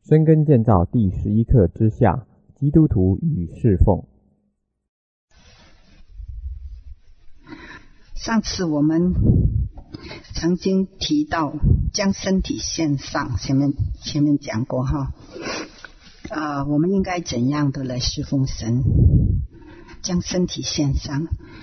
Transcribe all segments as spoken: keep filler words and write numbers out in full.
深耕建造第十一课之下，基督徒与侍奉。 上次我们曾经提到将身体献上，前面前面讲过哈，啊、呃，我们应该怎样的来侍奉神？将身体献上。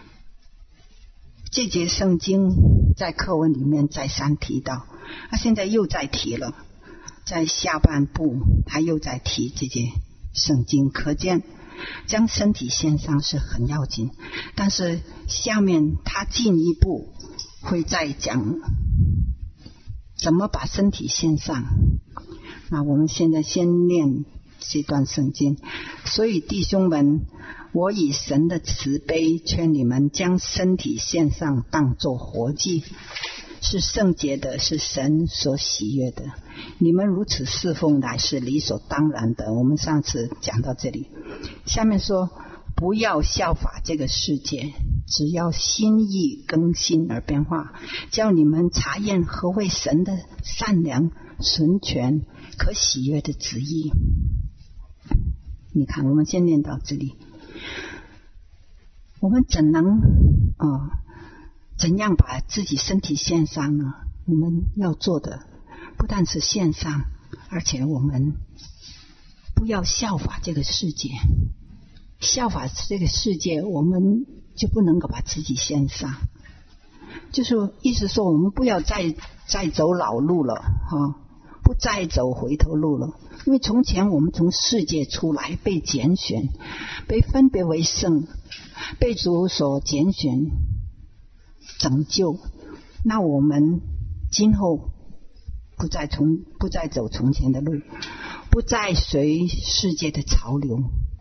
这节圣经在课文里面再三提到，他现在又在提了，在下半部他又在提这节圣经，可见将身体献上是很要紧。但是下面他进一步会再讲怎么把身体献上。那我们现在先念这段圣经。所以弟兄们，我以神的慈悲劝你们将身体献上，当作活祭，是圣洁的，是神所喜悦的。你们如此侍奉乃是理所当然的。我们上次讲到这里，下面说不要效法这个世界，只要心意更新而变化，叫你们查验何为神的善良、纯全、可喜悦的旨意。你看，我们先念到这里。我们怎能啊、呃，怎样把自己身体献上呢？我们要做的不但是献上，而且我们不要效法这个世界。效法这个世界，我们就不能够把自己献上。就是意思说，我们不要再再走老路了哈、哦，不再走回头路了。因为从前我们从世界出来，被拣选，被分别为圣，被主所拣选拯救，那我们今后不再从不再走从前的路，不再随世界的潮流。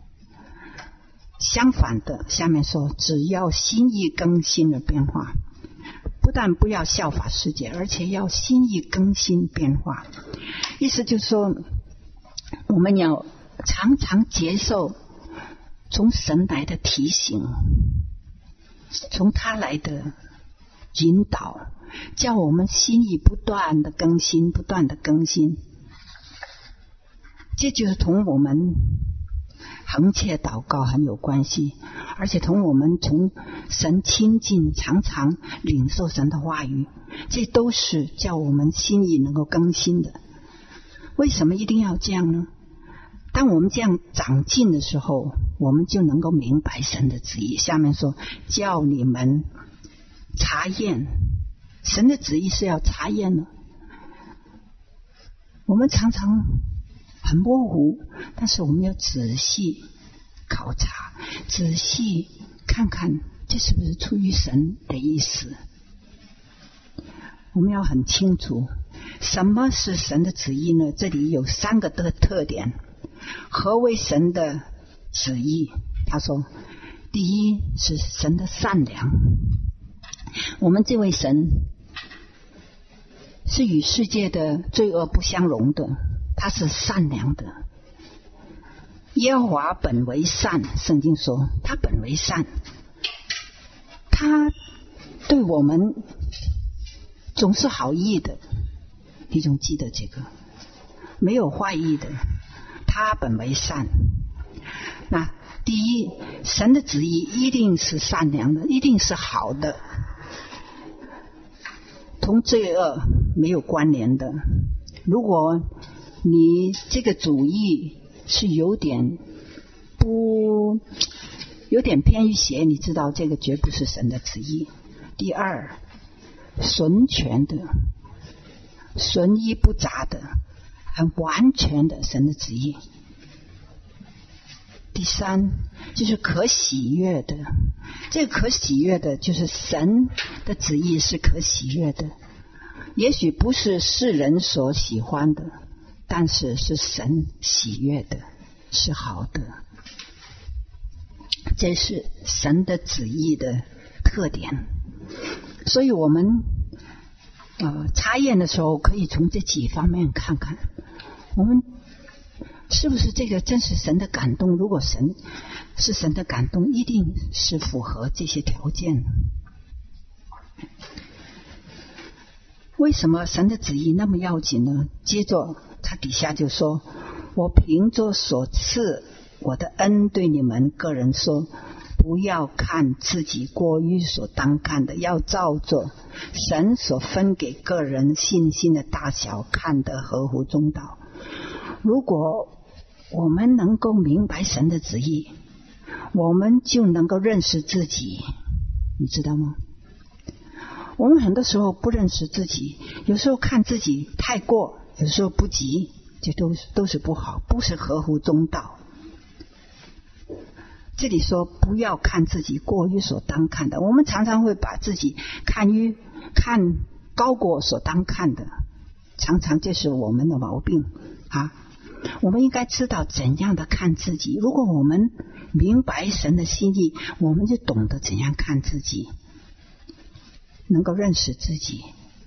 相反的，下面说只要心意更新而变化，不但不要效法世界，而且要心意更新变化。意思就是说，我们要常常接受从神来的提醒，从他来的引导，叫我们心意不断的更新，不断的更新。这就是同我们恒切祷告很有关系，而且同我们从神亲近，常常领受神的话语，这都是叫我们心意能够更新的。为什么一定要这样呢？当我们这样长进的时候，我们就能够明白神的旨意。下面说叫你们查验，神的旨意是要查验的。我们常常很模糊，但是我们要仔细考察，仔细看看这是不是出于神的意思。我们要很清楚什么是神的旨意呢？这里有三个的特点。何为神的旨意？他说第一是神的善良。我们这位神是与世界的罪恶不相容的，他是善良的。耶和华本为善，圣经说他本为善，他对我们总是好意的。你总记得这个，没有坏意的，他本为善。那第一，神的旨意一定是善良的，一定是好的，同罪恶没有关联的。如果你这个主意是有点不有点偏于邪，你知道这个绝不是神的旨意。第二，纯全的，纯一不杂的，很完全的神的旨意。第三，就是可喜悦的。这个可喜悦的，就是神的旨意是可喜悦的，也许不是世人所喜欢的，但是是神喜悦的，是好的。这是神的旨意的特点。所以我们呃查验的时候，可以从这几方面看看，我们是不是这个真是神的感动。如果神是神的感动，一定是符合这些条件。为什么神的旨意那么要紧呢？接着他底下就说我凭着所赐我的恩对你们个人说，不要看自己过于所当看的，要照着神所分给个人信心的大小看得合乎中道。如果我们能够明白神的旨意，我们就能够认识自己，你知道吗？我们很多时候不认识自己，有时候看自己太过，有时候不及，这都是都是不好，不是合乎中道。这里说不要看自己过于所当看的，我们常常会把自己看于看高过所当看的，常常这是我们的毛病啊。我们应该知道怎样的看自己，如果我们明白神的心意，我们就懂得怎样看自己，能够认识自己。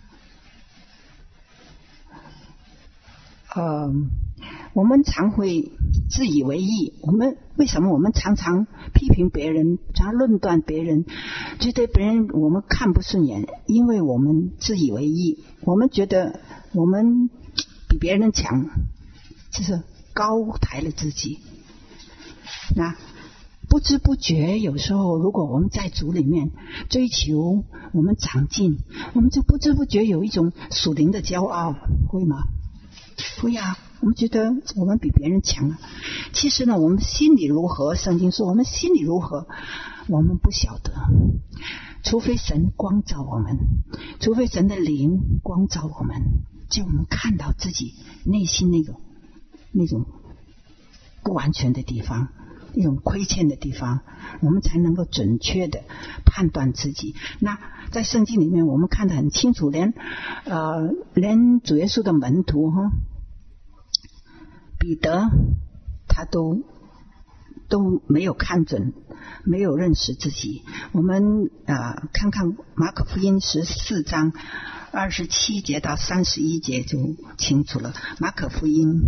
呃，我们常会自以为意，我们为什么我们常常批评别人，常论断别人，觉得别人我们看不顺眼？因为我们自以为意，我们觉得我们比别人强，就是高抬了自己。那不知不觉，有时候如果我们在主里面追求我们长进，我们就不知不觉有一种属灵的骄傲，会吗？会啊，我们觉得我们比别人强啊。其实呢，我们心里如何，圣经说我们心里如何，我们不晓得，除非神光照我们，除非神的灵光照我们，叫我们看到自己内心那个那种不完全的地方，那种亏欠的地方，我们才能够准确的判断自己。那在圣经里面我们看得很清楚，连呃连主耶稣的门徒哈彼得他都都没有看准，没有认识自己。我们呃看看马可福音十四章二十七节到三十一节就清楚了。马可福音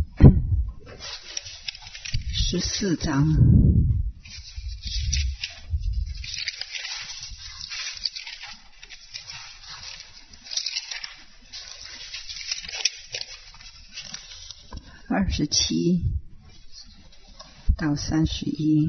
十四章二十七到三十一。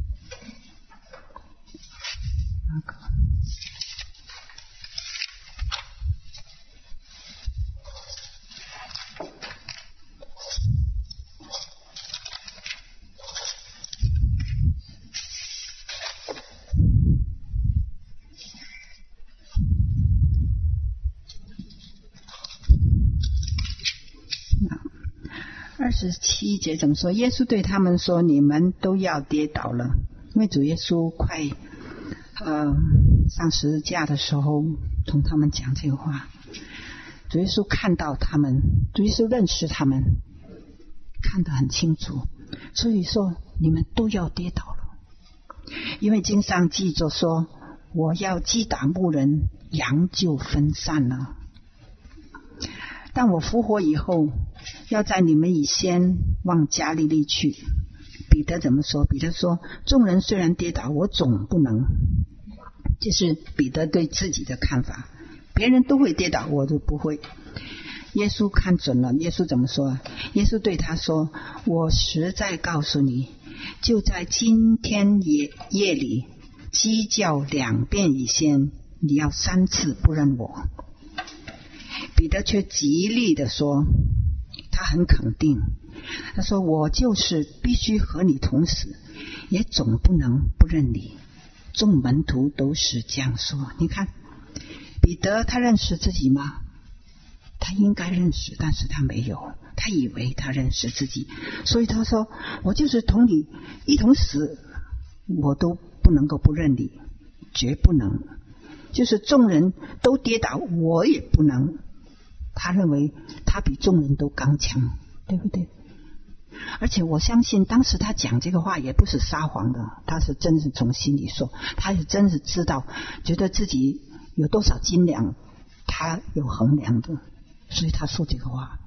二十七节怎么说？耶稣对他们说，你们都要跌倒了。因为主耶稣快呃上十字架的时候同他们讲这个话，主耶稣看到他们，主耶稣认识他们，看得很清楚，所以说你们都要跌倒了。因为经上记着说，我要击打牧人，羊就分散了。但我复活以后，要在你们以先往加利利去。彼得怎么说？彼得说，众人虽然跌倒，我总不能。这是彼得对自己的看法，别人都会跌倒，我就不会。耶稣看准了，耶稣怎么说？耶稣对他说，我实在告诉你，就在今天夜夜里鸡叫两遍以先，你要三次不认我。彼得却极力的说，他很肯定，他说，我就是必须和你同死，也总不能不认你。众门徒都是这样说。你看彼得他认识自己吗？他应该认识，但是他没有，他以为他认识自己，所以他说，我就是同你一同死，我都不能够不认你，绝不能。就是众人都跌倒，我也不能。他认为他比众人都刚强，对不对？而且我相信当时他讲这个话也不是撒谎的，他是真是从心里说，他是真是知道，觉得自己有多少斤两，他有衡量的，所以他说这个话。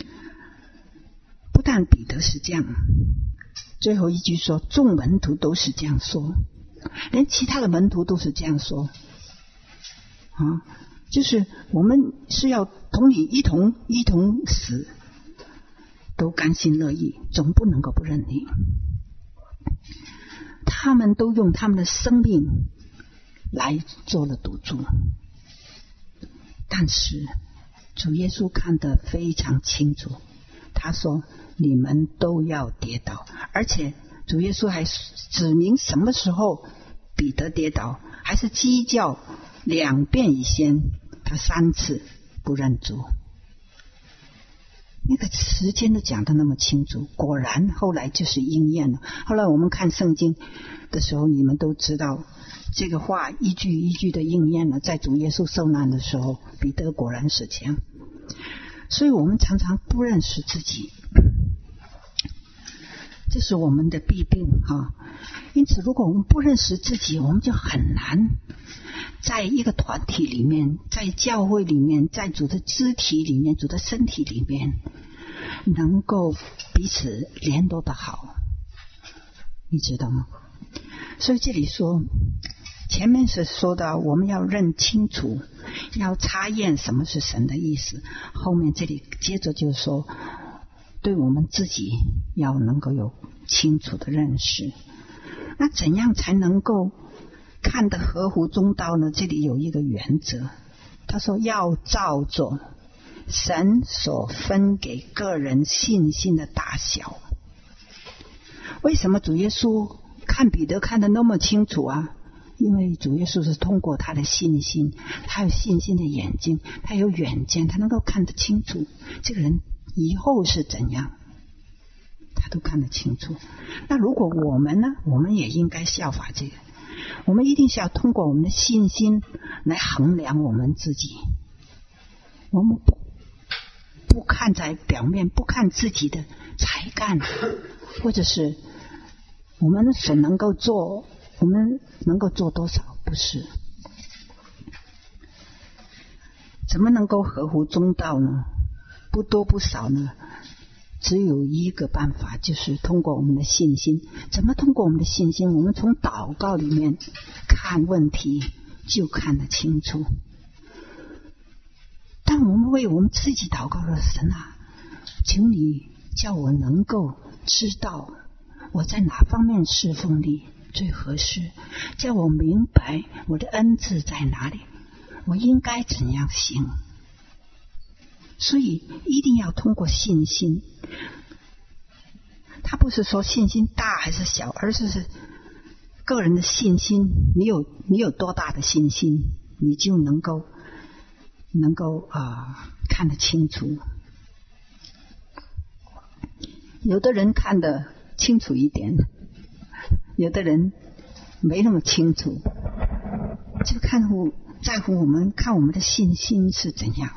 不但彼得是这样，最后一句说，众门徒都是这样说，连其他的门徒都是这样说啊。就是我们是要同你一同一同死， 都甘心乐意，总不能够不认你。他们都用他们的生命来做了赌注，但是主耶稣看得非常清楚，他说你们都要跌倒，而且主耶稣还指明什么时候彼得跌倒，还是鸡叫两遍以先，他三次不认主。那个时间都讲得那么清楚，果然后来就是应验了。后来我们看圣经的时候，你们都知道这个话一句一句的应验了。在主耶稣受难的时候，彼得果然是这样。所以我们常常不认识自己，这是我们的弊病哈。因此如果我们不认识自己，我们就很难在一个团体里面，在教会里面，在主的肢体里面，主的身体里面，能够彼此联络的好，你知道吗？所以这里说，前面是说到我们要认清楚，要查验什么是神的意思，后面这里接着就说对我们自己要能够有清楚的认识。那怎样才能够看得合乎中道呢？这里有一个原则，他说要照着神所分给个人信心的大小。为什么主耶稣看彼得看得那么清楚啊？因为主耶稣是通过他的信心，他有信心的眼睛，他有远见，他能够看得清楚这个人以后是怎样，他都看得清楚。那如果我们呢，我们也应该效法这个，我们一定是要通过我们的信心来衡量我们自己。我们不不看在表面，不看自己的才干，或者是我们所能够做，我们能够做多少，不是。怎么能够合乎中道呢？不多不少呢？只有一个办法，就是通过我们的信心。怎么通过我们的信心？我们从祷告里面看问题就看得清楚。当我们为我们自己祷告了，神啊，求你叫我能够知道我在哪方面侍奉你最合适，叫我明白我的恩赐在哪里，我应该怎样行。所以一定要通过信心，他不是说信心大还是小，而是个人的信心。你有你有多大的信心，你就能够能够啊、呃、看得清楚。有的人看得清楚一点，有的人没那么清楚，就看乎在乎我们看我们的信心是怎样。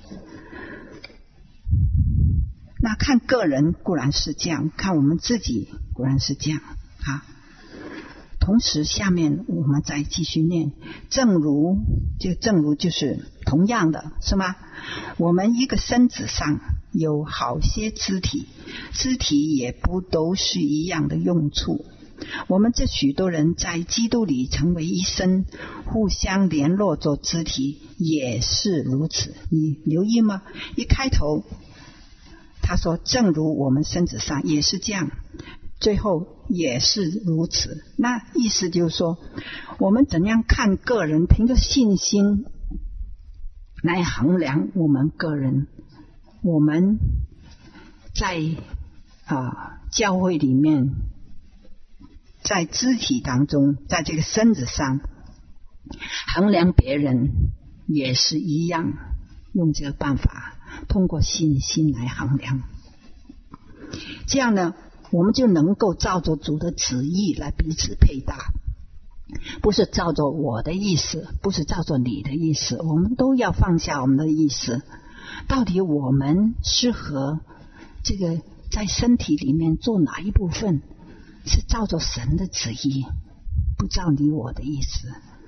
那看个人固然是这样，看我们自己固然是这样啊。同时下面我们再继续念，正如就正如就是同样的是吗？我们一个身子上有好些肢体，肢体也不都是一样的用处。我们这许多人在基督里成为一身，互相联络做肢体，也是如此。你留意吗？一开头他说正如我们身子上也是这样，最后也是如此。那意思就是说，我们怎样看个人，凭着信心来衡量我们个人。我们在啊、呃、教会里面，在肢体当中，在这个身子上衡量别人也是一样，用这个办法，通过信心来衡量。这样呢，我们就能够照着主的旨意来彼此配搭，不是照着我的意思，不是照着你的意思，我们都要放下我们的意思。到底我们适合这个在身体里面做哪一部分，是照着神的旨意，不照你我的意思。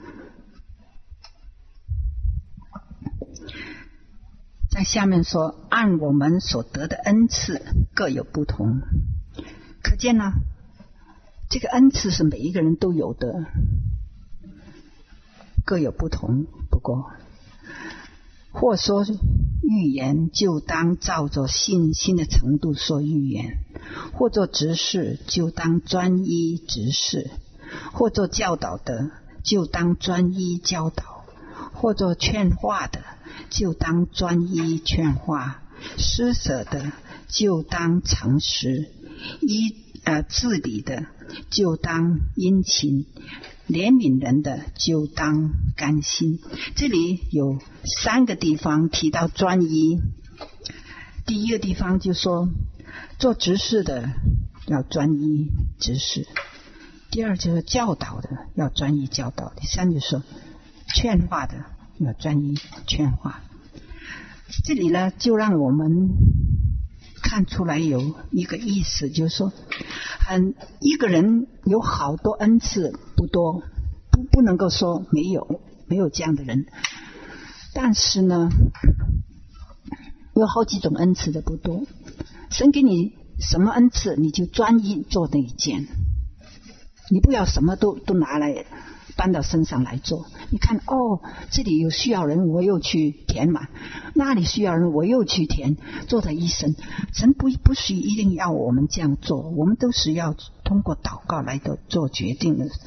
在下面说，按我们所得的恩赐各有不同。可见呢，这个恩赐是每一个人都有的，各有不同。不过或说预言，就当照着信心的程度说预言；或做执事，就当专一执事；或做教导的，就当专一教导；或做劝化的，就当专一劝化；施舍的，就当诚实；依呃治理的，就当殷勤；怜悯人的，就当甘心。这里有三个地方提到专一。第一个地方就说做执事的要专一执事，第二就是教导的要专一教导，第三就是说劝化的要专一劝化。这里呢就让我们看出来有一个意思，就是说很一个人有好多恩赐不多，不不能够说没有没有这样的人，但是呢有好几种恩赐的不多。神给你什么恩赐，你就专一做那一件，你不要什么都都拿来搬到身上来做。你看哦，这里有需要人我又去填满，那里需要人我又去填，做的医生。神不不是一定要我们这样做，我们都是要通过祷告来的做决定的。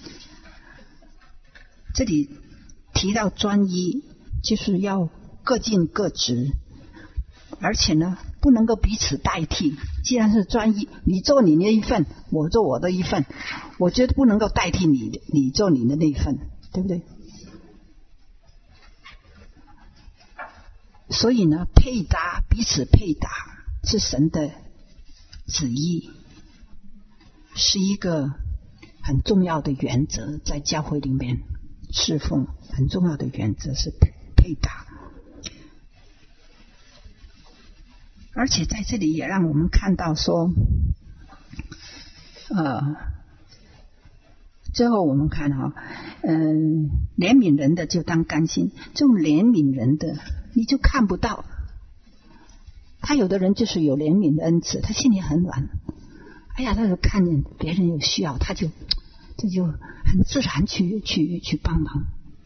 这里提到专一，就是要各尽各职，而且呢不能够彼此代替。既然是专一，你做你的一份，我做我的一份，我觉得不能够代替你你做你的那一份，对不对？所以呢配搭，彼此配搭是神的旨意，是一个很重要的原则，在教会里面侍奉很重要的原则是配搭。而且在这里也让我们看到说呃最后我们看哈、哦，嗯，怜悯人的就当甘心。这种怜悯人的你就看不到，他有的人就是有怜悯的恩赐，他心里很软，哎呀，他就看见别人有需要，他就这就很自然去去去帮忙。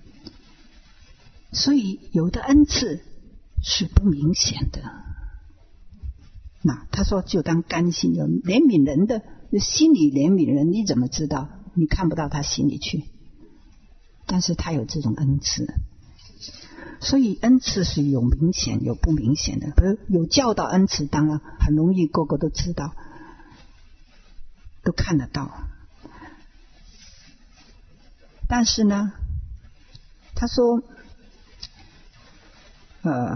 所以有的恩赐是不明显的。那他说就当甘心，有怜悯人的心里怜悯人，你怎么知道？你看不到他心里去，但是他有这种恩赐。所以恩赐是有明显有不明显的，比如有教导恩赐，当然很容易个个都知道，都看得到。但是呢他说呃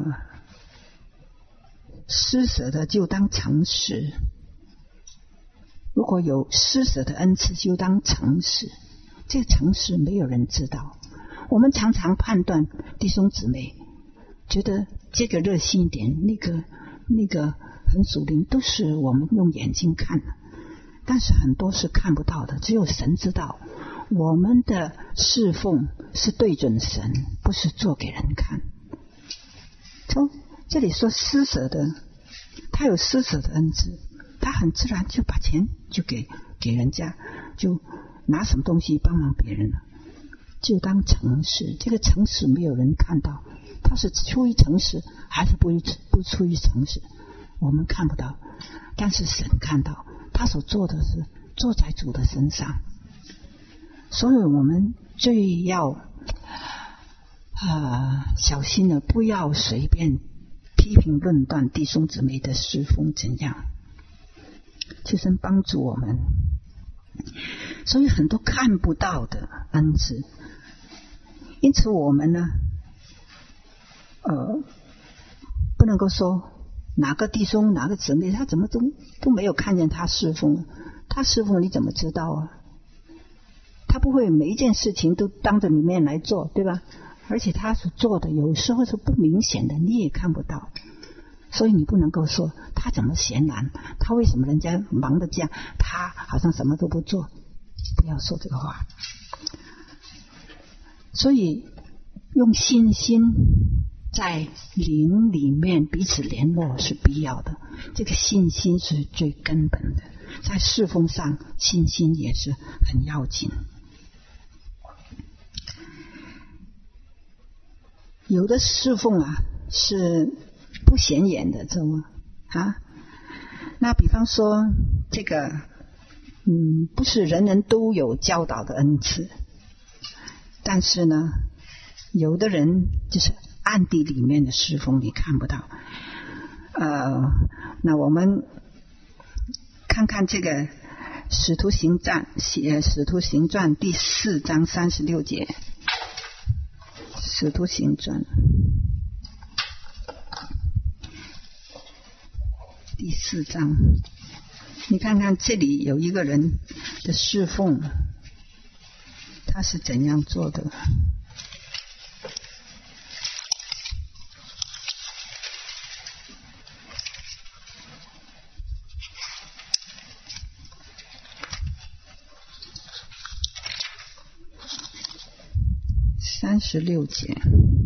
施舍的就当诚实，如果有施舍的恩赐就当诚实。这个诚实没有人知道，我们常常判断弟兄姊妹，觉得这个热心一点，那个那个很属灵，都是我们用眼睛看的，但是很多是看不到的，只有神知道。我们的侍奉是对准神，不是做给人看。从这里说施舍的，他有施舍的恩赐，他很自然就把钱就给给人家，就拿什么东西帮忙别人了，就当诚实。这个诚实没有人看到，他是出于诚实还是不不出于诚实，我们看不到，但是神看到，他所做的是做在主的身上。所以我们最要呃小心的，不要随便批评论断弟兄姊妹的侍奉怎样，求神帮助我们。所以很多看不到的恩赐，因此我们呢呃不能够说哪个弟兄哪个姊妹他怎么都都没有看见他侍奉，他侍奉你怎么知道啊？他不会每一件事情都当着你面来做，对吧？而且他所做的有时候是不明显的，你也看不到，所以你不能够说他怎么闲懒，他为什么人家忙得这样，他好像什么都不做，不要说这个话。所以用信心在灵里面彼此联络是必要的，这个信心是最根本的，在侍奉上信心也是很要紧。有的侍奉啊是不显眼的，知道吗？啊，那比方说这个，嗯，不是人人都有教导的恩赐，但是呢，有的人就是暗地里面的侍奉你看不到。呃，那我们看看这个使徒行传，呃，使徒行传第四章三十六节，使徒行传第四章，你看看这里有一个人的侍奉，他是怎样做的？三十六节，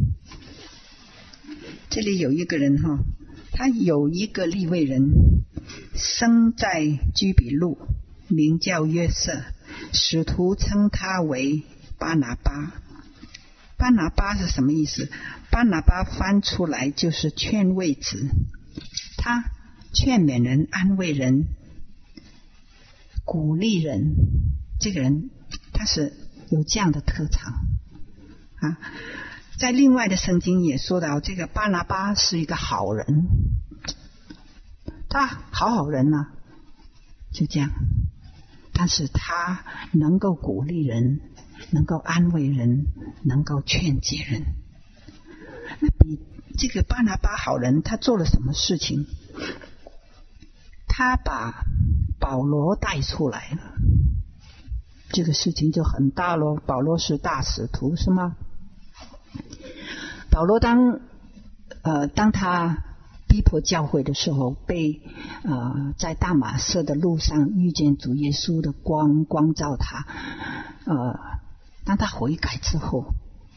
这里有一个人哈，他有一个利未人，生在居比路，名叫约瑟，使徒称他为巴拿巴。巴拿巴是什么意思？巴拿巴翻出来就是劝慰子，他劝勉人、安慰人、鼓励人。这个人他是有这样的特长啊。在另外的圣经也说到，这个巴拿巴是一个好人，他好好人啊，就这样。但是他能够鼓励人，能够安慰人，能够劝解人。那比这个巴拿巴好人，他做了什么事情？他把保罗带出来了，这个事情就很大咯。保罗是大使徒是吗？保罗当呃当他逼迫教会的时候，被呃在大马色的路上遇见主耶稣的光光照他，呃当他悔改之后，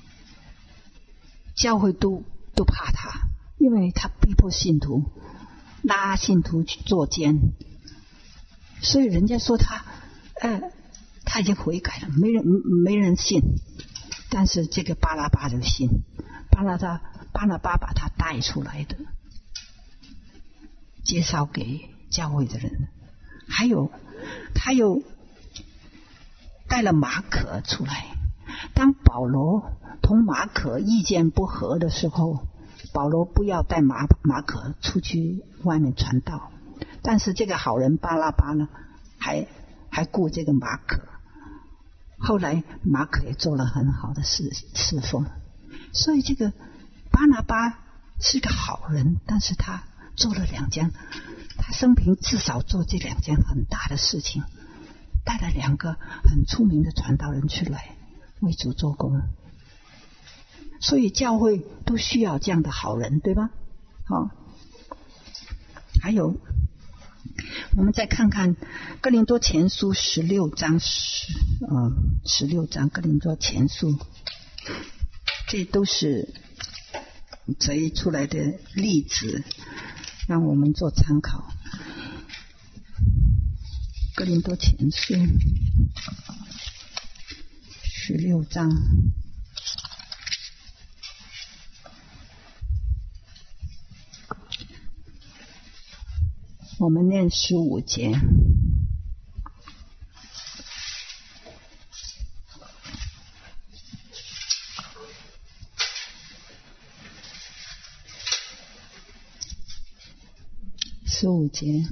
教会都都怕他，因为他逼迫信徒，拉信徒去作奸，所以人家说他呃他已经悔改了，没人没人信。但是这个巴拿巴就信，巴拿巴巴拿巴把他带出来的，介绍给教会的人。还有他又带了马可出来。当保罗同马可意见不合的时候，保罗不要带马马可出去外面传道，但是这个好人巴拿巴呢，还还顾这个马可。后来马可也做了很好的事侍奉，所以这个巴拿巴是个好人，但是他做了两件，他生平至少做这两件很大的事情，带了两个很出名的传道人出来为主做工。所以教会都需要这样的好人，对吧？好，还有我们再看看哥林多前书十六章十呃十六章哥林多前书，这都是摘出来的例子，让我们做参考。哥林多前书十六章，我们念十五节。十五节，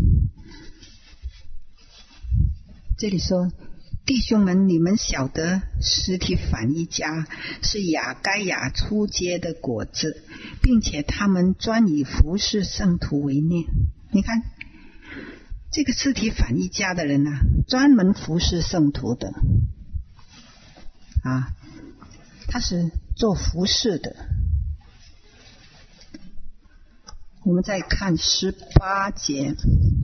这里说：弟兄们，你们晓得实体反一家是亚该亚初结的果子，并且他们专以服侍圣徒为念。你看这个实体反一家的人啊，专门服侍圣徒的啊，他是做服侍的。我们再看十八节，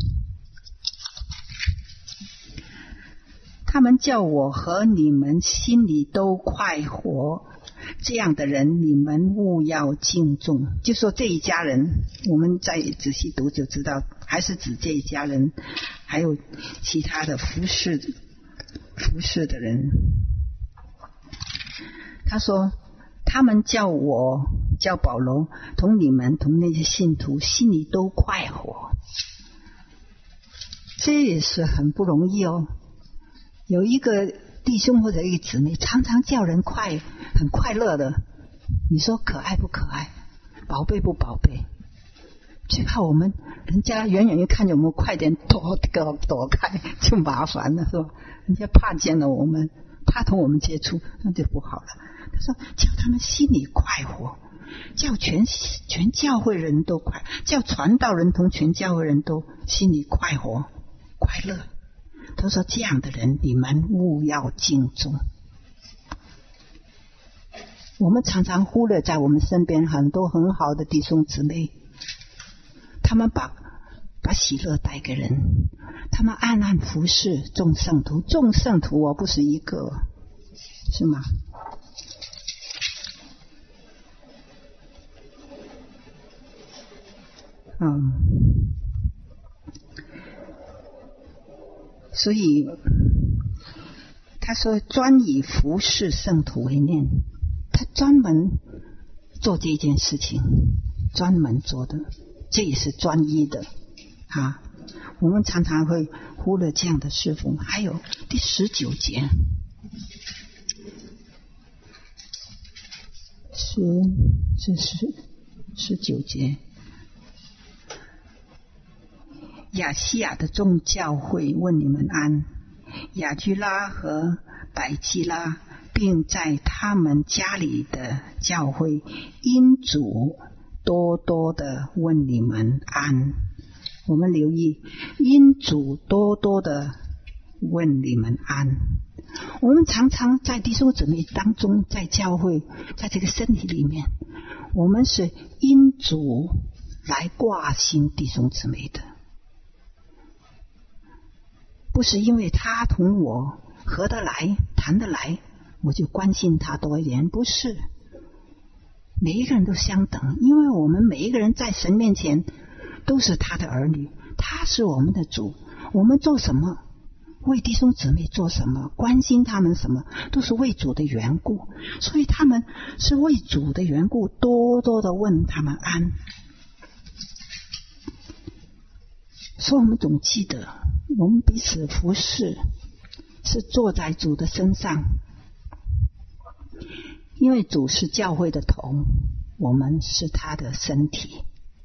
他们叫我和你们心里都快活，这样的人你们务要敬重。就说这一家人，我们再仔细读就知道，还是指这一家人，还有其他的服侍服侍的人。他说他们叫我叫保罗同你们同那些信徒心里都快活，这也是很不容易哦。有一个弟兄或者一个姊妹常常叫人快很快乐的，你说可爱不可爱，宝贝不宝贝？最怕我们人家远远一看见我们快点躲躲躲开就麻烦了，是吧？人家怕见了我们，怕同我们接触，那就不好了。他说叫他们心里快活，叫全全教会人都快，叫传道人同全教会人都心里快活快乐。他说这样的人你们务要敬重。我们常常忽略在我们身边很多很好的弟兄姊妹，他们把把喜乐带给人，他们暗暗服侍众圣徒，众圣徒我不是一个，是吗？嗯，所以他说专以服侍圣徒为念，他专门做这件事情，专门做的，这也是专一的啊。我们常常会忽略这样的侍奉。还有第十九节，十是十十九节，亚细亚的众教会问你们安，雅居拉和百基拉并在他们家里的教会因主多多的问你们安。我们留意因主多多的问你们安。我们常常在弟兄姊妹当中，在教会，在这个身体里面，我们是因主来挂心弟兄姊妹的，不是因为他同我合得来谈得来我就关心他多一点，不是。每一个人都相等，因为我们每一个人在神面前都是他的儿女，他是我们的主，我们做什么，为弟兄姊妹做什么，关心他们什么，都是为主的缘故。所以他们是为主的缘故多多的问他们安。所以我们总记得，我们彼此服侍是坐在主的身上，因为主是教会的头，我们是他的身体。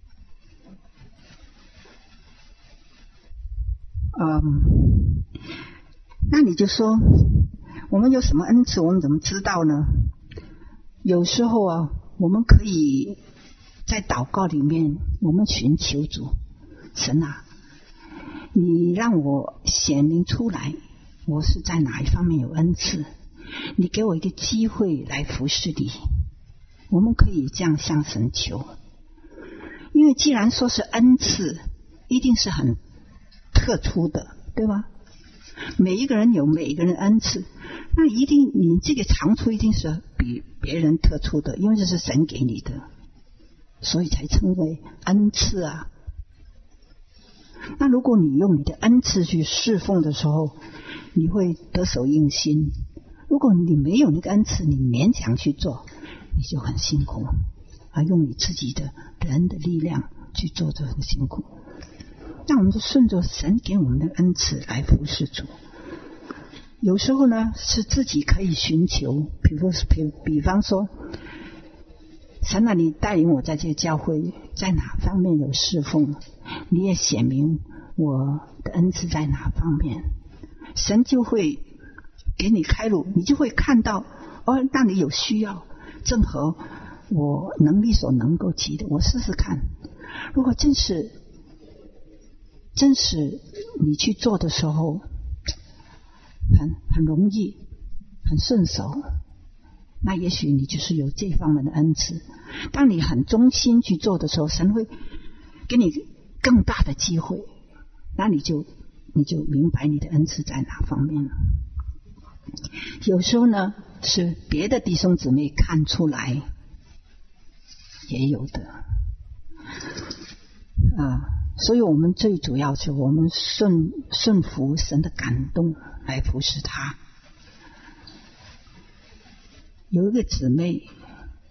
嗯，那你就说我们有什么恩赐，我们怎么知道呢？有时候啊，我们可以在祷告里面，我们寻求主，神啊，你让我显明出来我是在哪一方面有恩赐，你给我一个机会来服侍你。我们可以这样向神求，因为既然说是恩赐，一定是很特殊的，对吧？每一个人有每一个人恩赐，那一定你这个长处一定是比别人特殊的，因为这是神给你的，所以才称为恩赐啊。那如果你用你的恩赐去侍奉的时候，你会得手应心。如果你没有那个恩赐，你勉强去做，你就很辛苦，而用你自己的人的力量去做就很辛苦。那我们就顺着神给我们的恩赐来服侍主。有时候呢是自己可以寻求，比如比比方说，神啊，你带领我在这个教会在哪方面有侍奉，你也显明我的恩赐在哪方面，神就会给你开路，你就会看到哦，那里有需要，正合我能力所能够及的，我试试看。如果真是真是你去做的时候很很容易很顺手，那也许你就是有这方面的恩赐。当你很忠心去做的时候，神会给你更大的机会，那你就你就明白你的恩赐在哪方面了。有时候呢是别的弟兄姊妹看出来，也有的啊。所以我们最主要是我们顺顺服神的感动来服侍他。有一个姊妹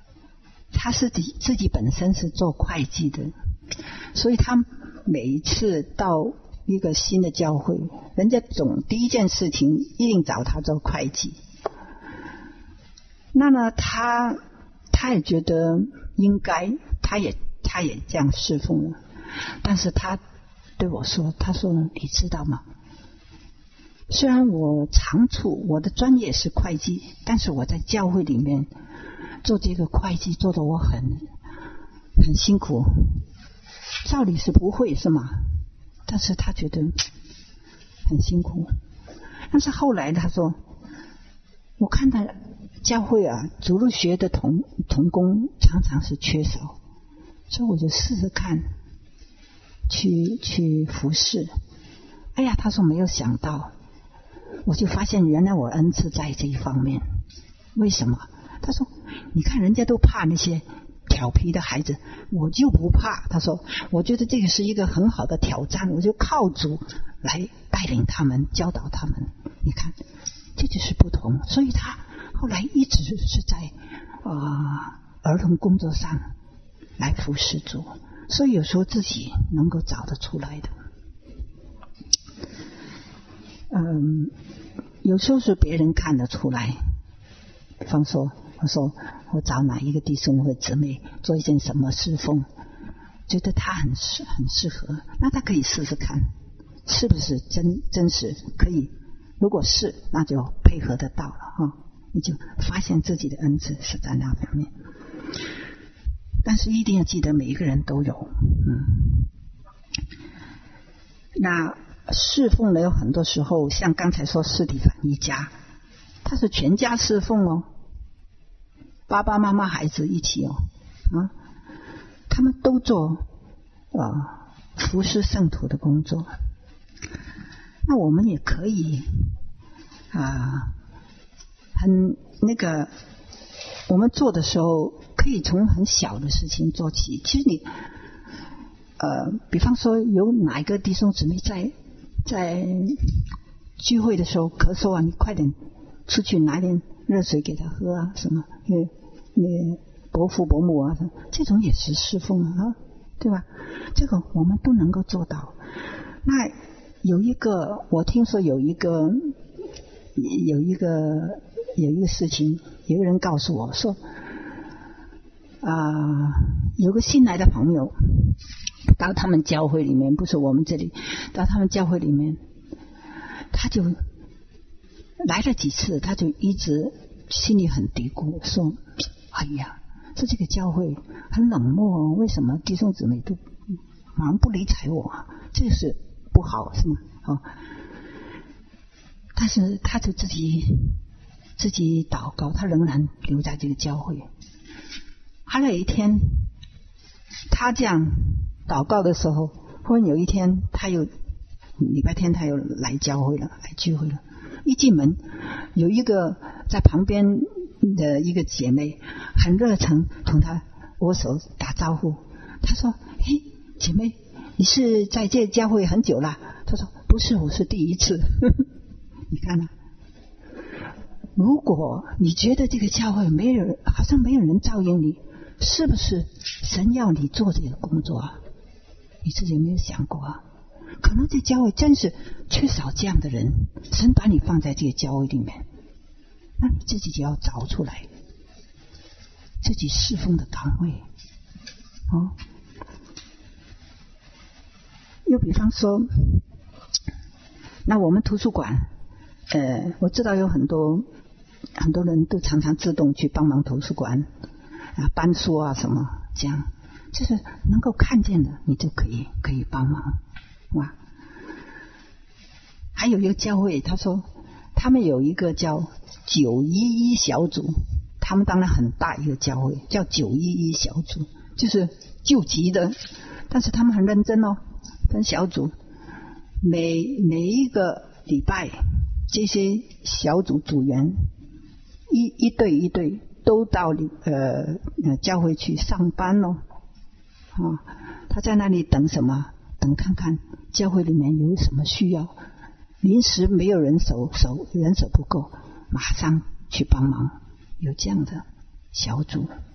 他是自己自己本身是做会计的，所以他每一次到一个新的教会，人家总第一件事情一定找他做会计。那么他他也觉得应该，他也他也这样侍奉了。但是他对我说，他说你知道吗？虽然我长处我的专业是会计，但是我在教会里面做这个会计做得我很很辛苦，照理是不会是吗？但是他觉得很辛苦。但是后来他说，我看到教会啊，主日学的同同工常常是缺少，所以我就试试看去去服侍。哎呀，他说没有想到，我就发现原来我恩赐在这一方面。为什么？他说你看人家都怕那些调皮的孩子，我就不怕。他说我觉得这个是一个很好的挑战，我就靠主来带领他们，教导他们。你看这就是不同。所以他后来一直是在啊、呃、儿童工作上来服侍主，所以有时候自己能够找得出来的。嗯，有时候是别人看得出来。比方说我说我找哪一个弟兄或姊妹做一件什么侍奉，觉得他很适很适合，那他可以试试看是不是真真实可以。如果是，那就配合得到了哈，你就发现自己的恩赐是在那方面。但是一定要记得每一个人都有。嗯，那侍奉呢，有很多时候像刚才说司提反一家，他是全家侍奉哦，爸爸妈妈孩子一起哦，啊，他们都做啊服侍圣徒的工作。那我们也可以啊，很那个，我们做的时候可以从很小的事情做起。其实你呃，比方说有哪一个弟兄姊妹在在聚会的时候咳嗽啊，你快点出去拿点热水给他喝啊，什么因为那伯父伯母啊，这种也是侍奉啊，对吧？这个我们都能够做到。那有一个，我听说有一个有一个有一个事情，有个人告诉我说啊、呃，有个新来的朋友到他们教会里面，不是我们这里，到他们教会里面，他就来了几次，他就一直心里很嘀咕，说哎呀，这这个教会很冷漠，为什么弟兄姊妹都马上不理睬我啊？这是不好是吗？哦，但是他就自己自己祷告，他仍然留在这个教会。后来有一天他这样祷告的时候，忽然有一天他又礼拜天他又来教会了，来聚会了。一进门有一个在旁边的一个姐妹很热诚同他握手打招呼。他说嘿姐妹，你是在这教会很久了？他说不是，我是第一次。你看啊，如果你觉得这个教会没有人，好像没有人照应你，是不是神要你做这个工作啊？你自己有没有想过啊？可能这教会真是缺少这样的人，神把你放在这个教会里面，那你自己就要找出来自己侍奉的岗位哦。又比方说，那我们图书馆，呃，我知道有很多很多人都常常自动去帮忙图书馆啊，搬书啊什么，这样就是能够看见的，你就可以可以帮忙，哇！还有一个教会，他说他们有一个叫九一一小组，他们当然很大一个教会，叫九一一小组，就是救急的，但是他们很认真哦，分小组，每每一个礼拜这些小组组员一一对一对都到呃呃教会去上班哦，啊，他在那里等什么？等看看教会里面有什么需要，临时没有人手手人手不够，马上去帮忙，有这样的小组。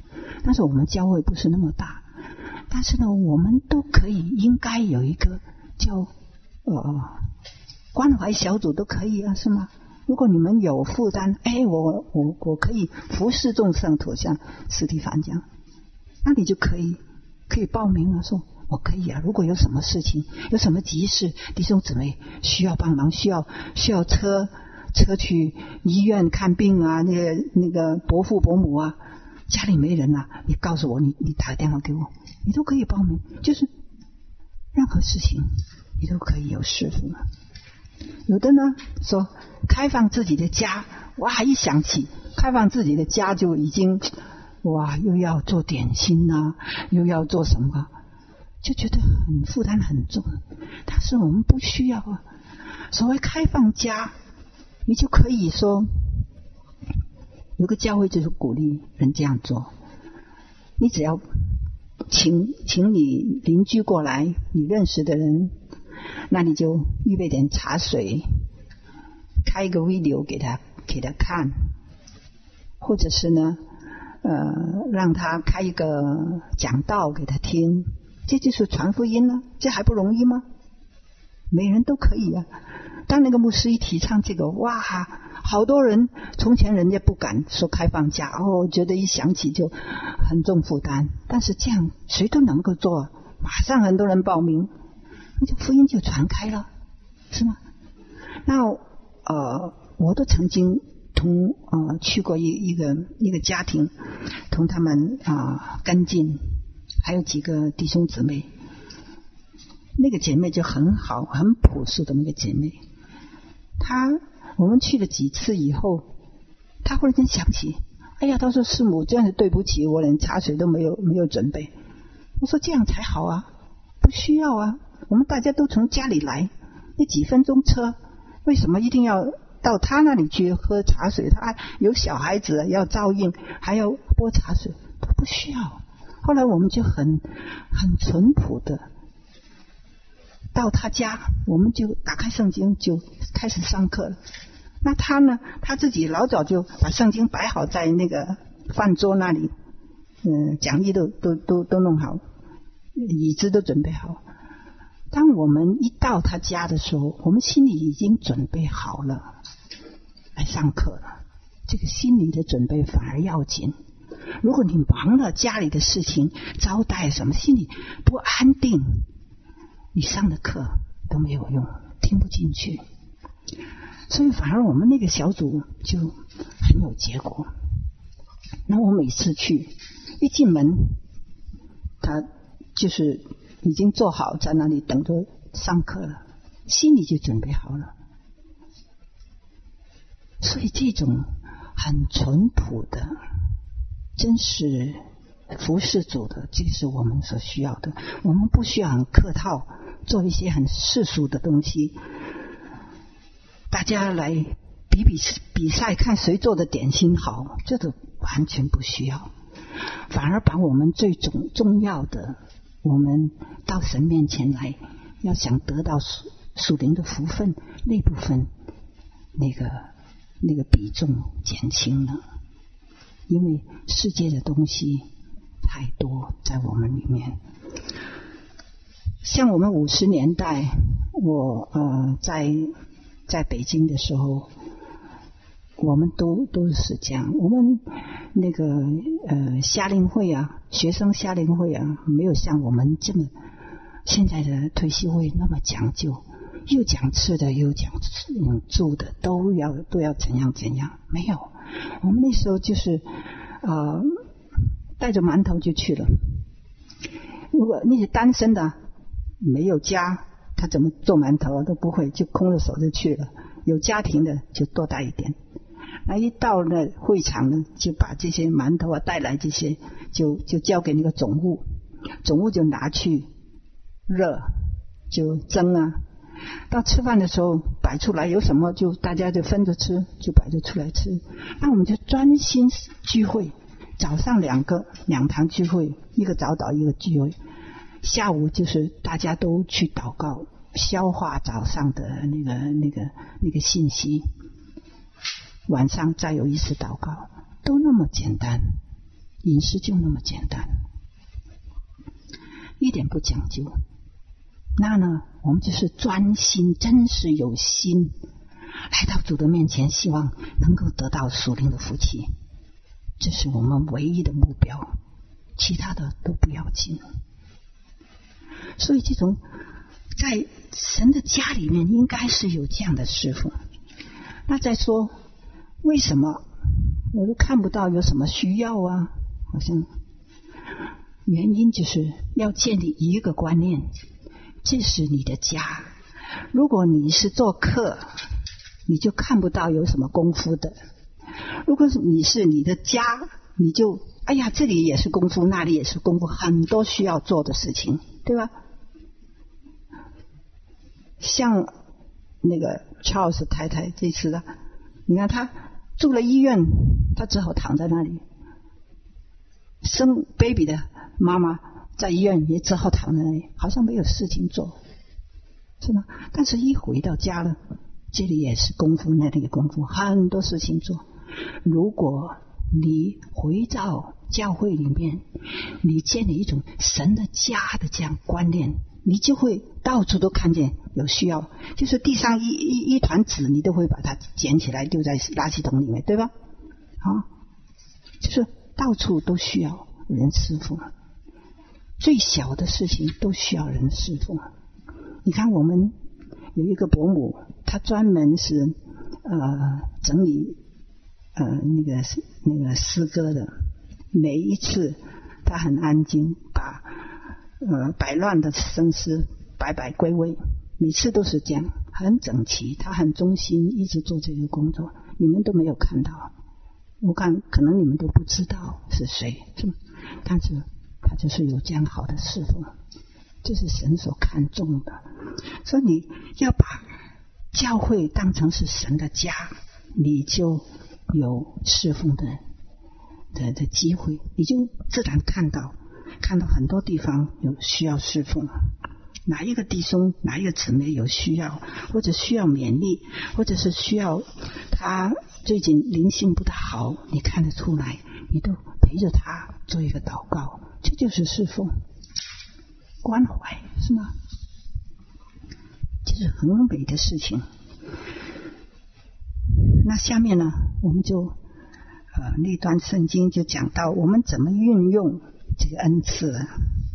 但是我们教会不是那么大，但是呢，我们都可以应该有一个叫呃关怀小组都可以啊，是吗？如果你们有负担，哎，我我我可以服侍众圣徒，像司提反讲，那你就可以可以报名了，说我可以啊。如果有什么事情，有什么急事，弟兄姊妹需要帮忙，需要需要车车去医院看病啊，那个那个伯父伯母啊，家里没人啊，你告诉我，你你打个电话给我，你都可以报名，就是任何事情你都可以有师傅。有的呢说开放自己的家，哇，一想起开放自己的家就已经哇，又要做点心啊，又要做什么，就觉得很负担很重。但是我们不需要啊。所谓开放家，你就可以说有个教会就是鼓励人这样做，你只要请请你邻居过来，你认识的人，那你就预备点茶水，开一个 video 给他给他看，或者是呢呃让他开一个讲道给他听，这就是传福音了，这还不容易吗？每人都可以啊。当那个牧师一提倡这个，哇，好多人，从前人家不敢说开放家，哦，觉得一想起就很重负担，但是这样谁都能够做，马上很多人报名，那就福音就传开了，是吗？那呃，我都曾经同呃去过一一个一个家庭，同他们啊、呃、跟进，还有几个弟兄姊妹，那个姐妹就很好，很朴素的那个姐妹，她我们去了几次以后，她忽然间想起，哎呀，她说师母，这样子对不起，我连茶水都没有没有准备。我说这样才好啊，不需要啊，我们大家都从家里来，那几分钟车，为什么一定要到他那里去喝茶水？他有小孩子要照应，还要拨茶水，都不需要。后来我们就很很淳朴的到他家，我们就打开圣经就开始上课了。那他呢，他自己老早就把圣经摆好在那个饭桌那里，嗯、呃，讲义都都都都弄好，椅子都准备好。当我们一到他家的时候，我们心里已经准备好了来上课了。这个心理的准备反而要紧。如果你忙了家里的事情，招待什么，心里不安定，你上的课都没有用，听不进去。所以反而我们那个小组就很有结果。那我每次去一进门，他就是已经做好在那里等着上课了，心里就准备好了。所以这种很淳朴的真是服侍主的，这是我们所需要的。我们不需要很客套做一些很世俗的东西，大家来比比比赛看谁做的点心好，这都完全不需要。反而把我们最重重要的，我们到神面前来，要想得到属属灵的福分，那部分那个那个比重减轻了。因为世界的东西太多在我们里面。像我们五十年代，我呃在在北京的时候，我们都都是这样。我们那个呃夏令会啊，学生夏令会啊，没有像我们这么现在的退休会那么讲究，又讲吃的又讲嗯住的，都要都要怎样怎样。没有，我们那时候就是呃带着馒头就去了。如果那些单身的没有家，他怎么做馒头都不会，就空着手就去了。有家庭的就多带一点。那一到了会场呢，就把这些馒头啊带来，这些就就交给那个总务，总务就拿去热就蒸啊。到吃饭的时候摆出来，有什么就大家就分着吃，就摆着出来吃。那我们就专心聚会，早上两个两堂聚会，一个早祷一个聚会，下午就是大家都去祷告，消化早上的那个那个那个信息，晚上再有一次祷告，都那么简单。 饮食就那么简单，一点不讲究。那呢，我们就是专心，真是有心来到主的面前，希望能够得到属灵的福气，这是我们唯一的目标，其他的都不要紧。所以这种在神的家里面应该是有这样的侍奉。那再说为什么我都看不到有什么需要啊？好像原因就是要建立一个观念，这是你的家。如果你是做客，你就看不到有什么功夫的；如果你是你的家，你就哎呀，这里也是功夫，那里也是功夫，很多需要做的事情，对吧？像那个 Charles 太太这次的，你看他住了医院，他只好躺在那里；生 baby 的妈妈在医院也只好躺在那里，好像没有事情做，是吗？但是一回到家了，这里也是功夫，那里也功夫，很多事情做。如果你回到教会里面，你建立一种神的家的这样观念，你就会到处都看见有需要，就是地上一一一团纸，你都会把它捡起来丢在垃圾桶里面，对吧？啊，就是到处都需要人侍奉，最小的事情都需要人侍奉。你看我们有一个伯母，她专门是呃整理呃那个那个诗歌的，每一次她很安静，把呃摆乱的声诗摆摆归位，每次都是这样，很整齐，她很忠心，一直做这个工作，你们都没有看到，我看可能你们都不知道是谁，是吗？但是她就是有这样好的侍奉，这是神所看重的。所以你要把教会当成是神的家，你就有侍奉的的的机会，你就自然看到看到很多地方有需要侍奉，哪一个弟兄哪一个姊妹有需要，或者需要勉励，或者是需要他最近灵性不太好，你看得出来，你都陪着他做一个祷告，这就是侍奉关怀，是吗？这是很美的事情。那下面呢，我们就呃那段圣经就讲到我们怎么运用这个恩赐了。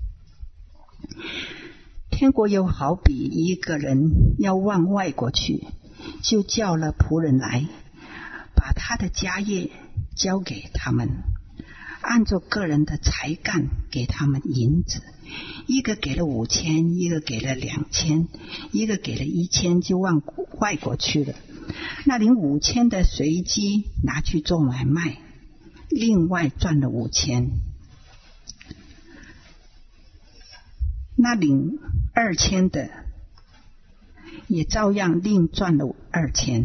天国又好比一个人要往外国去，就叫了仆人来，把他的家业交给他们，按照个人的才干给他们银子，一个给了五千，一个给了两千，一个给了一千，就往外国去了。那领五千的随即拿去做买卖，另外赚了五千。那领二千的也照样另赚了二千。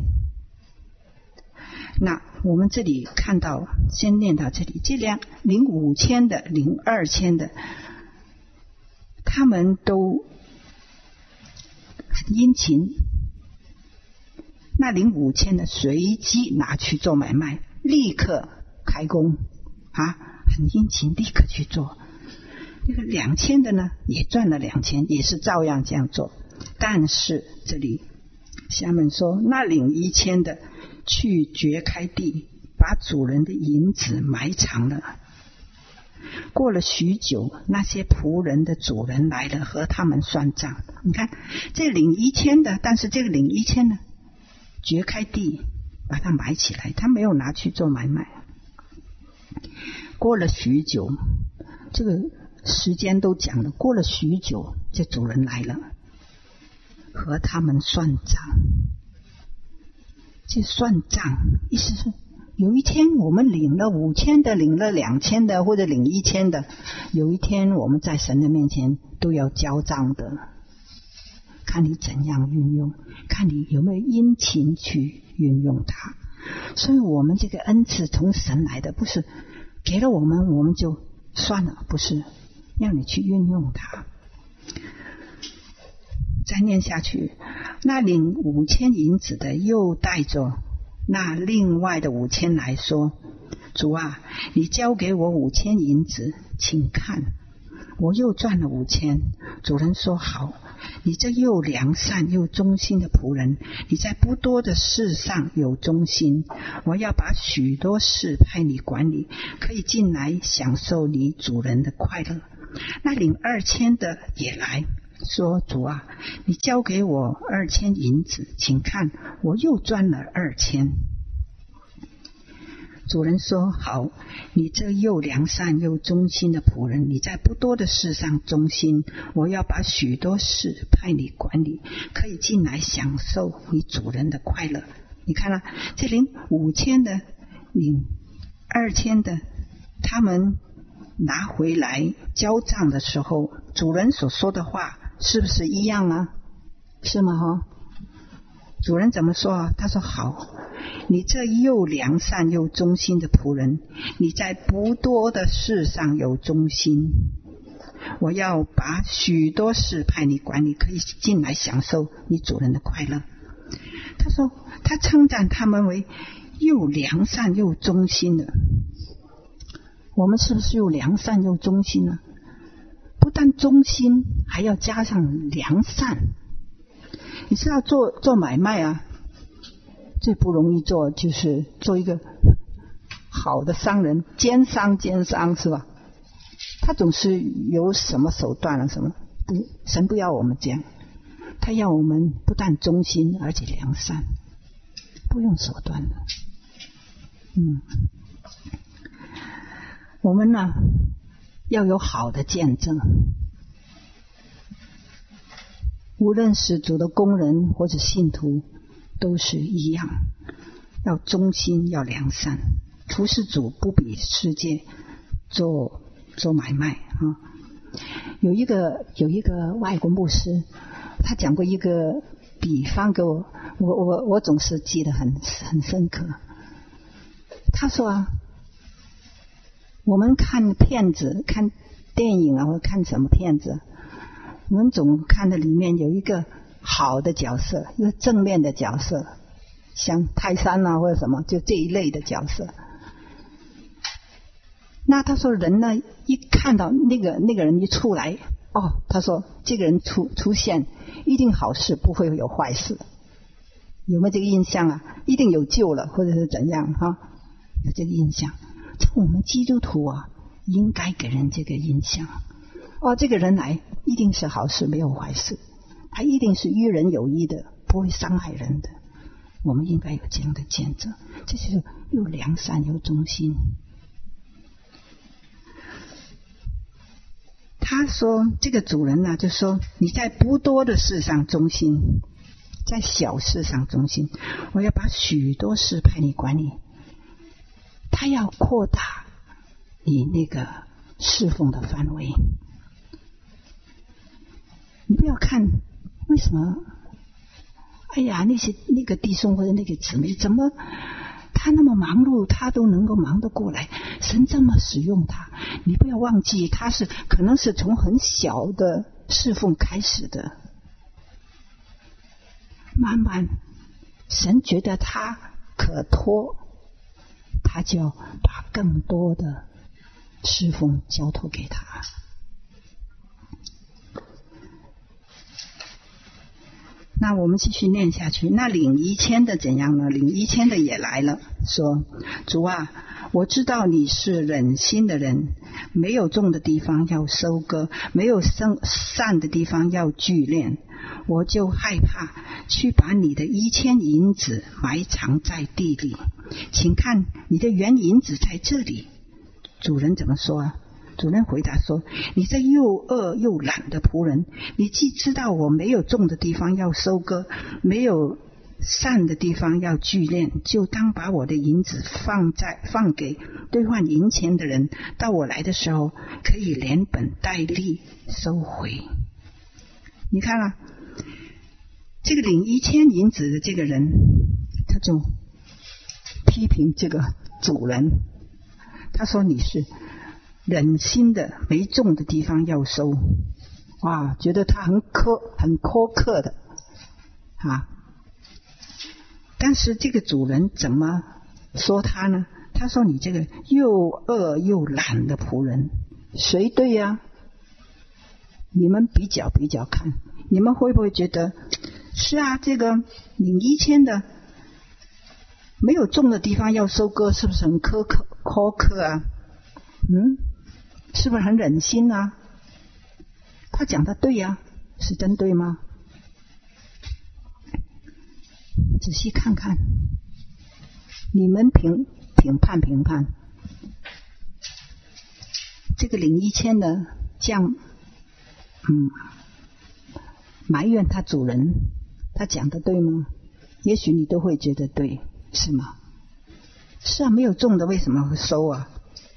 那我们这里看到，先念到这里，这两领五千的、领二千的，他们都很殷勤。那领五千的随即拿去做买卖，立刻开工啊，很殷勤，立刻去做。那个两千的呢，也赚了两千，也是照样这样做。但是这里下面说，那领一千的去掘开地，把主人的银子埋藏了。过了许久，那些仆人的主人来了，和他们算账。你看，这领一千的，但是这个领一千呢，掘开地把它埋起来，他没有拿去做买卖。过了许久，这个时间都讲了，过了许久，这主人来了，和他们算账。这算账意思是，有一天我们领了五千的，领了两千的，或者领一千的，有一天我们在神的面前都要交账的，看你怎样运用，看你有没有殷勤去运用它。所以我们这个恩赐从神来的，不是给了我们我们就算了，不是，让你去运用它。再念下去，那领五千银子的又带着那另外的五千来说， 主啊，你交给我五千银子，请看，我又赚了五千。主人说好，你这又良善又忠心的仆人，你在不多的事上有忠心，我要把许多事派你管理，可以进来享受你主人的快乐。那领二千的也来说，主啊，你交给我二千银子，请看，我又赚了二千。主人说好，你这又良善又忠心的仆人，你在不多的事上忠心，我要把许多事派你管理，可以进来享受你主人的快乐。你看了、啊、这领五千的领二千的，他们拿回来交账的时候，主人所说的话是不是一样啊？是吗？哈，主人怎么说啊？他说好，你这又良善又忠心的仆人，你在不多的事上有忠心，我要把许多事派你管理，可以进来享受你主人的快乐。他说他称赞他们为又良善又忠心的。我们是不是又良善又忠心呢？不但忠心，还要加上良善。你知道做做买卖啊，最不容易做就是做一个好的商人，奸商奸商是吧？他总是有什么手段啊什么，不，神不要我们这样，他要我们不但忠心，而且良善，不用手段的。嗯，我们呢要有好的见证。无论是主的工人或者信徒都是一样，要忠心，要良善，服侍主不比世界做做买卖啊。有一个有一个外国牧师，他讲过一个比方给我，我我我总是记得很很深刻。他说啊，我们看片子，看电影啊，或者看什么片子，我们总看的里面有一个好的角色，一个正面的角色，像泰山啊或者什么，就这一类的角色。那他说人呢，一看到那个那个人一出来，哦，他说这个人出出现一定好事，不会有坏事。有没有这个印象啊？一定有救了，或者是怎样哈？有这个印象。这我们基督徒啊，应该给人这个印象。哦，这个人来一定是好事，没有坏事，他一定是与人有益的，不会伤害人的。我们应该有这样的见证，这就是又良善又忠心。他说这个主人呢、啊，就说你在不多的事上忠心，在小事上忠心，我要把许多事派你管理。他要扩大你那个侍奉的范围。你不要看为什么，哎呀，那些那个弟兄或者那个姊妹怎么他那么忙碌，他都能够忙得过来，神这么使用他。你不要忘记，他是可能是从很小的侍奉开始的，慢慢神觉得他可托，他就要把更多的侍奉交托给他。那我们继续念下去。那领一千的怎样呢？领一千的也来了，说主啊，我知道你是忍心的人，没有种的地方要收割，没有生善的地方要聚敛，我就害怕，去把你的一千银子埋藏在地里，请看你的原银子在这里。主人怎么说啊？主人回答说，你这又饿又懒的仆人，你既知道我没有种的地方要收割，没有善的地方要聚敛，就当把我的银子放在放给兑换银钱的人，到我来的时候可以连本带利收回。你看啊，这个领一千银子的这个人，他就批评这个主人，他说你是忍心的，没种的地方要收，哇，觉得他很苛很苛刻的啊。但是这个主人怎么说他呢？ 他说你这个又恶又懒的仆人，谁对呀、啊？你们比较比较看，你们会不会觉得是啊，这个领一千的没有种的地方要收割，是不是很苛刻苛刻啊？嗯，是不是很忍心啊？他讲的对呀、啊，是真对吗？仔细看看，你们评评判评判，这个领一千的这样，嗯，埋怨他主人，他讲的对吗？也许你都会觉得对，是吗？是啊，没有种的为什么会收啊？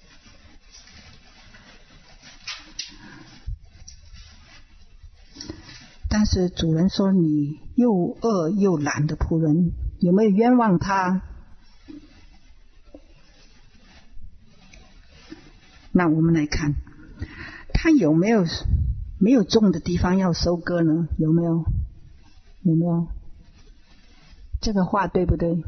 但是主人说你又恶又懒的仆人，有没有冤枉他？那我们来看，他有没有没有种的地方要收割呢？有没有？有没有？这个话对不对？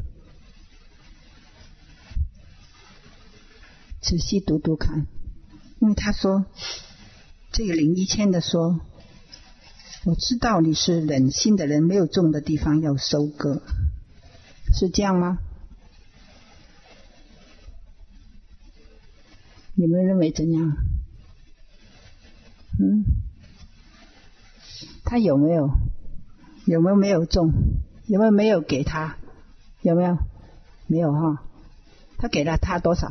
仔细读读看，因为他说这个领一千的说，我知道你是忍心的人，没有种的地方要收割，是这样吗？你们认为怎样？嗯，他有没有？有没有没有种？有没有没有给他？有没有？没有哈。他给了他多少？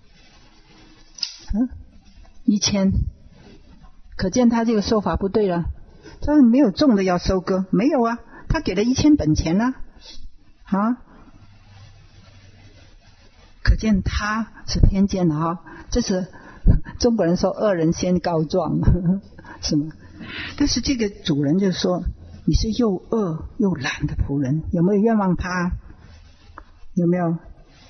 嗯，一千。可见他这个说法不对了。他说没有种的要收割，没有啊，他给了一千本钱呢、啊，啊，可见他是偏见的哈、啊。这是中国人说恶人先告状，是吗？但是这个主人就说你是又恶又懒的仆人，有没有冤枉他？有没有？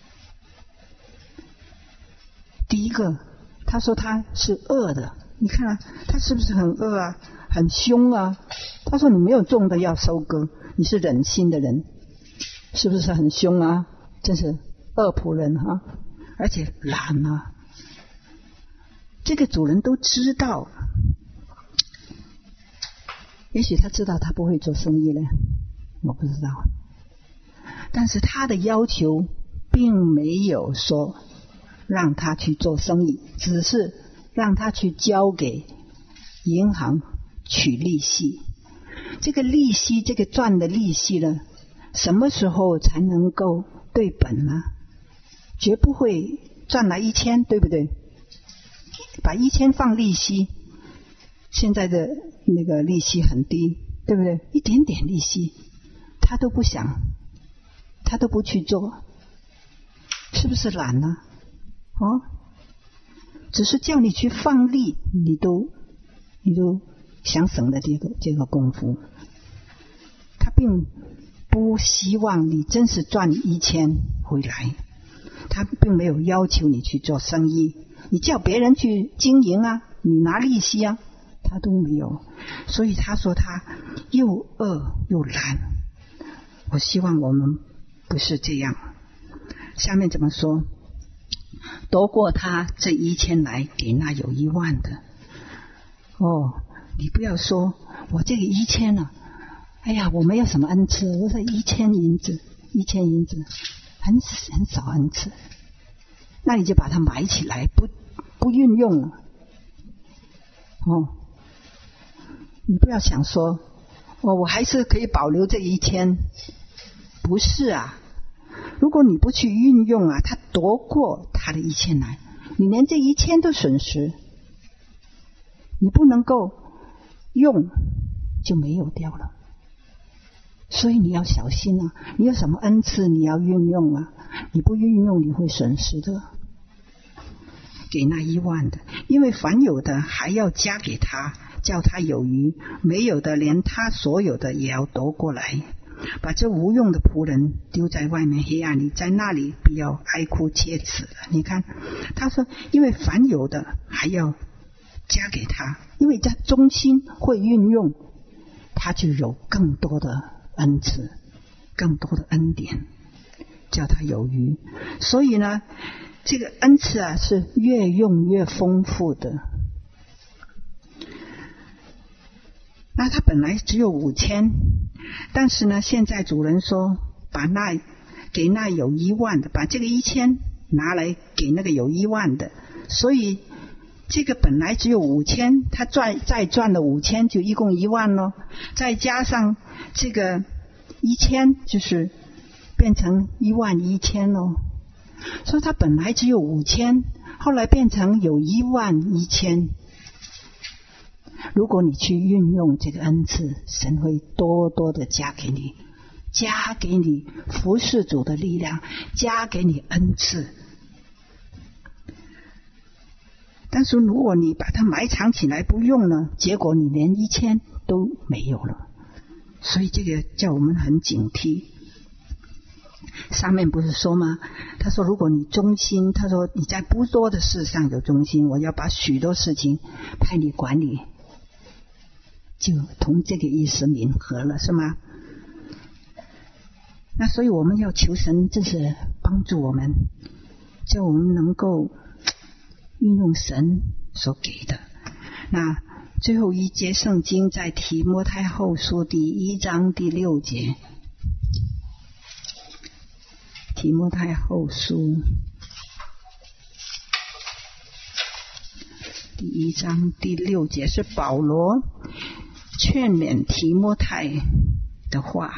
第一个，他说他是恶的，你看啊，他是不是很恶啊？很凶啊！他说你没有种的要收割，你是忍心的人，是不是很凶啊？真是恶仆人啊，而且懒啊！这个主人都知道，也许他知道他不会做生意呢，我不知道。但是他的要求并没有说让他去做生意，只是让他去交给银行取利息。这个利息，这个赚的利息呢，什么时候才能够对本呢？绝不会赚来一千，对不对？把一千放利息，现在的那个利息很低，对不对？一点点利息他都不想，他都不去做，是不是懒呢？哦，只是叫你去放利，你都你都想省的这个这个功夫，他并不希望你真是赚一千回来，他并没有要求你去做生意，你叫别人去经营啊，你拿利息啊，他都没有。所以他说他又恶又懒，我希望我们不是这样。下面怎么说？夺过他这一千来，给那有一万的。哦，你不要说我这个一千啊，哎呀，我没有什么恩赐，我说一千银子，一千银子，很很少恩赐，那你就把它埋起来，不不运用了。哦，你不要想说，哦，我还是可以保留这一千，不是啊。如果你不去运用啊，他夺过他的一千来，你连这一千都损失，你不能够用就没有掉了。所以你要小心啊，你有什么恩赐你要运用啊，你不运用你会损失的。给那一万的，因为凡有的还要加给他，叫他有余，没有的连他所有的也要夺过来，把这无用的仆人丢在外面黑暗里，在那里必要哀哭切齿了。你看他说因为凡有的还要加给他，因为他忠心会运用，他就有更多的恩赐，更多的恩典。 叫他有余。所以呢，这个恩赐啊是越用越丰富的。那他本来只有五千，但是呢，现在主人说把那给那有一万的，把这个一千拿来给那个有一万的，所以这个本来只有五千，他赚再赚了五千，就一共一万咯，再加上这个一千，就是变成一万一千咯。所以他本来只有五千，后来变成有一万一千。如果你去运用这个恩赐，神会多多的加给你，加给你服侍主的力量，加给你恩赐。但是如果你把它埋藏起来不用呢，结果你连一千都没有了。所以这个叫我们很警惕。上面不是说吗？他说如果你忠心，他说你在不多的事上有忠心，我要把许多事情派你管理，就同这个意思吻合了，是吗？那所以我们要求神真是帮助我们，叫我们能够运用神所给的。那最后一节圣经在提摩太后书第一章第六节，提摩太后书第一章第六节是保罗劝勉提摩太的话。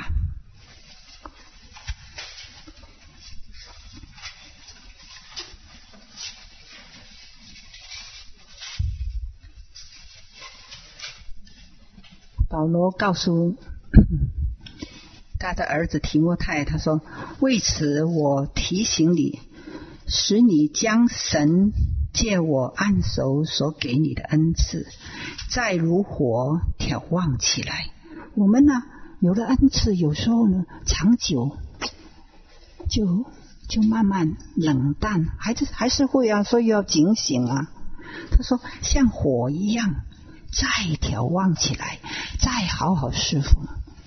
保罗告诉他的儿子提摩太，他说：为此我提醒你，使你将神借我按手所给你的恩赐再如火眺望起来。我们呢，有了恩赐，有时候呢长久就就慢慢冷淡，还是还是会啊，所以要警醒啊。他说像火一样再眺望起来，再好好侍奉。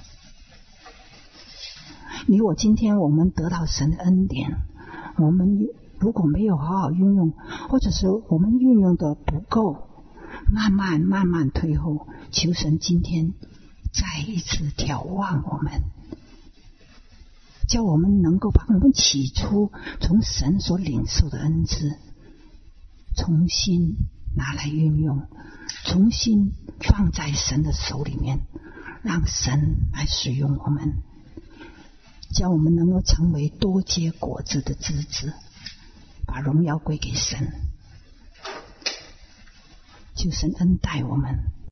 你我今天我们得到神的恩典，我们如果没有好好运用，或者是我们运用的不够，慢慢慢慢退后，求神今天再一次眺望我们，叫我们能够把我们起初从神所领受的恩赐重新拿来运用，重新放在神的手里面，让神来使用我们，叫我们能够成为多结果子的枝子，把荣耀归给神。求神恩待我们。